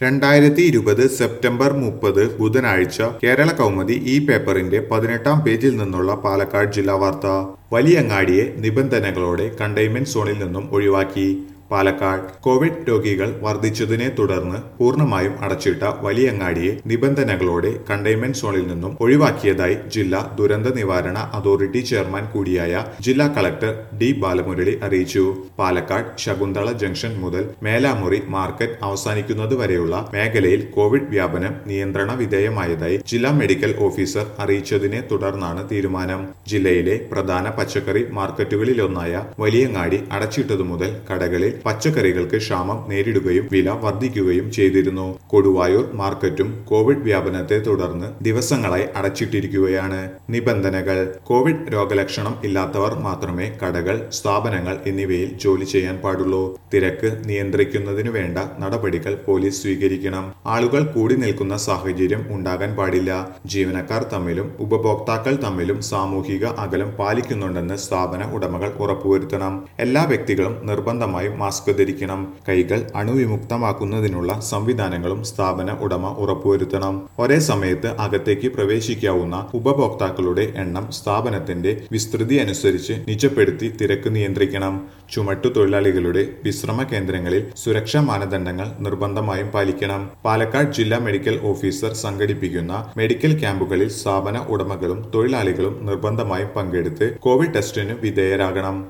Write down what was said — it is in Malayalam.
2020 സെപ്റ്റംബർ 30 ബുധനാഴ്ച കേരള കൗമുദി ഈ പേപ്പറിന്റെ 18-ാം പേജിൽ നിന്നുള്ള പാലക്കാട് ജില്ലാ വാർത്ത. വലിയങ്ങാടിയെ നിബന്ധനകളോടെ കണ്ടെയ്ൻമെന്റ് സോണിൽ നിന്നും ഒഴിവാക്കി. പാലക്കാട് കോവിഡ് രോഗികൾ വർദ്ധിച്ചതിനെ തുടർന്ന് പൂർണ്ണമായും അടച്ചിട്ട വലിയങ്ങാടിയെ നിബന്ധനകളോടെ കണ്ടെയ്ൻമെന്റ് സോണിൽ നിന്നും ഒഴിവാക്കിയതായി ജില്ലാ ദുരന്ത നിവാരണ അതോറിറ്റി ചെയർമാൻ കൂടിയായ ജില്ലാ കളക്ടർ ഡി ബാലമുരളി അറിയിച്ചു. പാലക്കാട് ശകുന്തള ജംഗ്ഷൻ മുതൽ മേലാമുറി മാർക്കറ്റ് അവസാനിക്കുന്നതുവരെയുള്ള മേഖലയിൽ കോവിഡ് വ്യാപനം നിയന്ത്രണ വിധേയമായതായി ജില്ലാ മെഡിക്കൽ ഓഫീസർ അറിയിച്ചതിനെ തുടർന്നാണ് തീരുമാനം. ജില്ലയിലെ പ്രധാന പച്ചക്കറി മാർക്കറ്റുകളിലൊന്നായ വലിയങ്ങാടി അടച്ചിട്ടതു മുതൽ കടകളിൽ പച്ചക്കറികൾക്ക് ക്ഷാമം നേരിടുകയും വില വർദ്ധിക്കുകയും ചെയ്തിരുന്നു. കൊടുവായൂർ മാർക്കറ്റും കോവിഡ് വ്യാപനത്തെ തുടർന്ന് ദിവസങ്ങളായി അടച്ചിട്ടിരിക്കുകയാണ്. നിബന്ധനകൾ: കോവിഡ് രോഗലക്ഷണം ഇല്ലാത്തവർ മാത്രമേ കടകൾ, സ്ഥാപനങ്ങൾ എന്നിവയിൽ ജോലി ചെയ്യാൻ പാടുള്ളൂ. തിരക്ക് നിയന്ത്രിക്കുന്നതിനു വേണ്ട നടപടികൾ പോലീസ് സ്വീകരിക്കണം. ആളുകൾ കൂടി നിൽക്കുന്ന സാഹചര്യം ഉണ്ടാകാൻ പാടില്ല. ജീവനക്കാർ തമ്മിലും ഉപഭോക്താക്കൾ തമ്മിലും സാമൂഹിക അകലം പാലിക്കുന്നുണ്ടെന്ന് സ്ഥാപന ഉടമകൾ ഉറപ്പുവരുത്തണം. എല്ലാ വ്യക്തികളും നിർബന്ധമായും മാസ്ക് ധരിക്കണം. കൈകൾ അണുവിമുക്തമാക്കുന്നതിനുള്ള സംവിധാനങ്ങളും സ്ഥാപന ഉടമ ഉറപ്പുവരുത്തണം. ഒരേ സമയത്ത് അകത്തേക്ക് പ്രവേശിക്കാവുന്ന ഉപഭോക്താക്കളുടെ എണ്ണം സ്ഥാപനത്തിന്റെ വിസ്തൃതി അനുസരിച്ച് നിജപ്പെടുത്തി തിരക്ക് നിയന്ത്രിക്കണം. ചുമട്ടുതൊഴിലാളികളുടെ വിശ്രമ കേന്ദ്രങ്ങളിൽ സുരക്ഷാ മാനദണ്ഡങ്ങൾ നിർബന്ധമായും പാലിക്കണം. പാലക്കാട് ജില്ലാ മെഡിക്കൽ ഓഫീസർ സംഘടിപ്പിക്കുന്ന മെഡിക്കൽ ക്യാമ്പുകളിൽ സ്ഥാപന ഉടമകളും തൊഴിലാളികളും നിർബന്ധമായും പങ്കെടുത്ത് കോവിഡ് ടെസ്റ്റിന് വിധേയരാകണം.